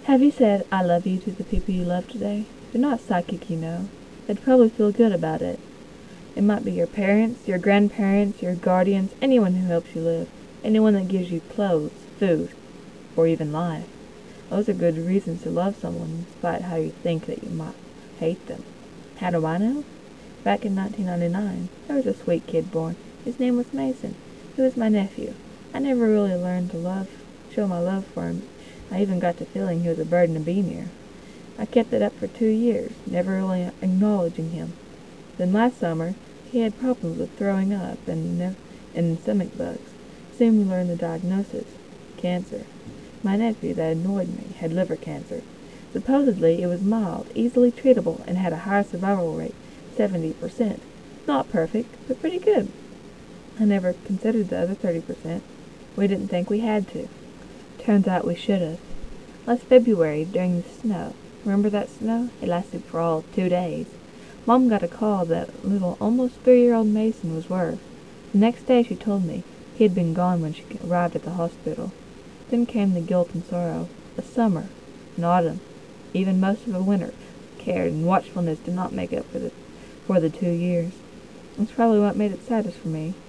Have you said "I love you" to the people you love today? They're not psychic, you know. They'd probably feel good about it. It might be your parents, your grandparents, your guardians, anyone who helps you live, anyone that gives you clothes, food, or even life. Those are good reasons to love someone, despite how you think that you might hate them. How do I know? Back in 1999, there was a sweet kid born. His name was Mason. He was my nephew. I never really learned to show my love for him. I even got to feeling he was a burden to be near. I kept it up for 2 years, never really acknowledging him. Then last summer, he had problems with throwing up and stomach bugs. Soon we learned the diagnosis: cancer. My nephew that annoyed me had liver cancer. Supposedly it was mild, easily treatable, and had a high survival rate, 70%. Not perfect, but pretty good. I never considered the other 30%. We didn't think we had to. Turns out we should have. Last February, during the snow. Remember that snow? It lasted for all of 2 days. Mom got a call that little, almost 3-year-old Mason was worse. The next day she told me he had been gone when she arrived at the hospital. Then came the guilt and sorrow. A summer, an autumn, even most of a winter. Care and watchfulness did not make up for the 2 years. That's probably what made it saddest for me.